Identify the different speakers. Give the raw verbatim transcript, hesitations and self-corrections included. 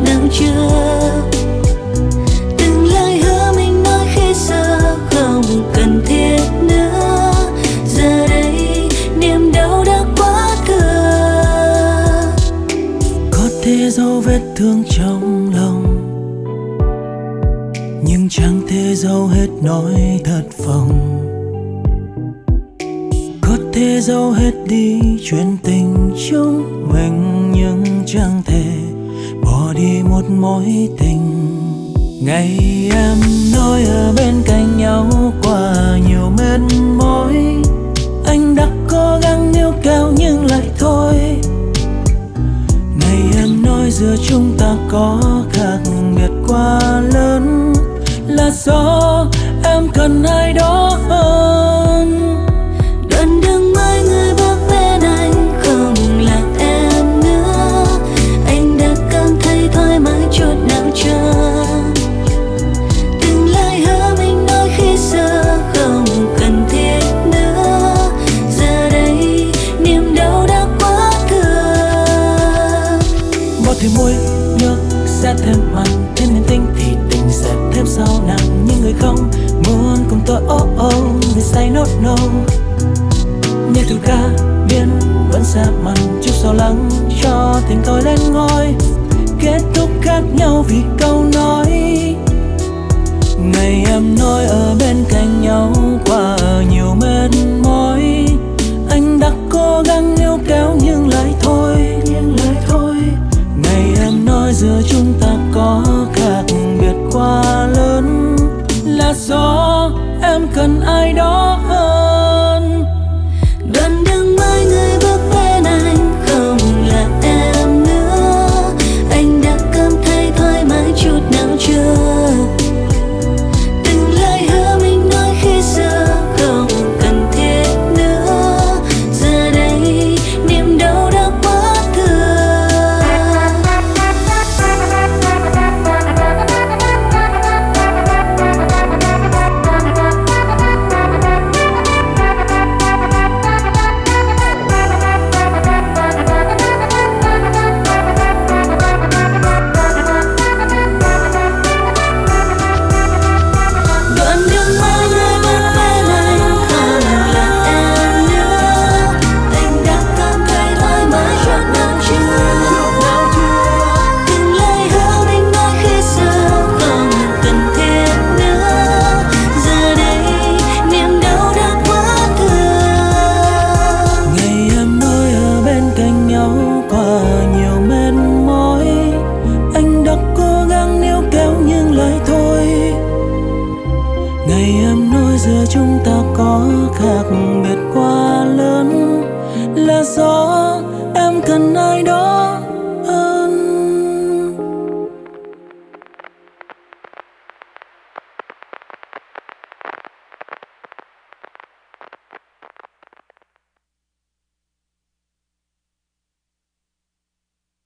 Speaker 1: nào chưa. Từng lời hứa mình nói khi xưa không cần thiết nữa, giờ đây niềm đau đã quá cửa.
Speaker 2: Có thể dấu vết thương trong lòng, nhưng chẳng thể dấu hết nỗi thất vọng. Có thể dấu hết đi chuyện tình chúng mình, nhưng chẳng thể bỏ đi một mối tình. Ngày em nói ở bên cạnh nhau qua nhiều mệt mỏi, anh đã cố gắng níu kéo nhưng lại thôi. Ngày em nói giữa chúng ta có khác biệt quá lớn, là do em cần ai đó hơn.
Speaker 1: Đoạn đường mai người bước bên anh không là em nữa, anh đã cảm thấy thoải mái chút nào chưa. Từng lời hứa mình nói khi xưa không cần thiết nữa, giờ đây niềm đau đã quá cửa.
Speaker 2: Bỏ thêm muối nước sẽ thêm mặn, thêm niềm tin thì tình sẽ thêm sâu nặng. Những người không muốn cùng tôi oh oh vì say nốt nâu, như thử ca biến vẫn sẽ mặn chút sầu lắng cho tình tôi lên ngôi. Kết thúc khác nhau vì câu nói. Ngày em nói ở bên cạnh nhau qua nhiều mệt